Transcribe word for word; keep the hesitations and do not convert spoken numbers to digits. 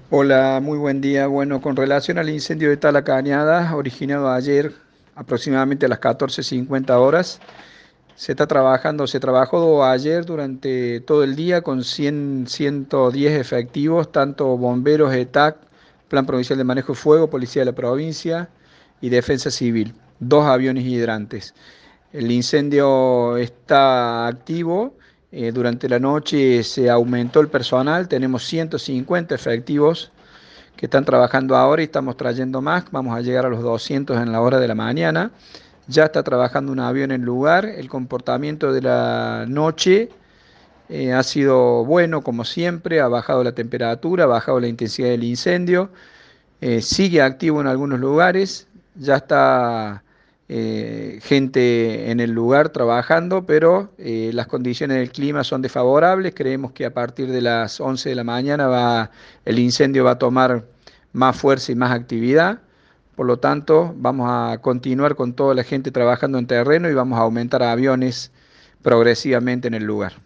Hola, muy buen día. Bueno, con relación al incendio de Tala Cañada, originado ayer aproximadamente a las catorce cincuenta horas, se está trabajando, se trabajó ayer durante todo el día con cien, ciento diez efectivos, tanto bomberos, E T A C, Plan Provincial de Manejo de Fuego, Policía de la Provincia y Defensa Civil, dos aviones hidrantes. El incendio está activo. Eh, durante la noche se aumentó el personal, tenemos ciento cincuenta efectivos que están trabajando ahora y estamos trayendo más. Vamos a llegar a los doscientos en la hora de la mañana. Ya está trabajando un avión en el lugar. El comportamiento de la noche eh, ha sido bueno, como siempre. Ha bajado la temperatura, ha bajado la intensidad del incendio. Eh, sigue activo en algunos lugares. Ya está eh, gente en el lugar trabajando, pero eh, las condiciones del clima son desfavorables. Creemos que a partir de las once de la mañana va, el incendio va a tomar más fuerza y más actividad. Por lo tanto, vamos a continuar con toda la gente trabajando en terreno y vamos a aumentar aviones progresivamente en el lugar.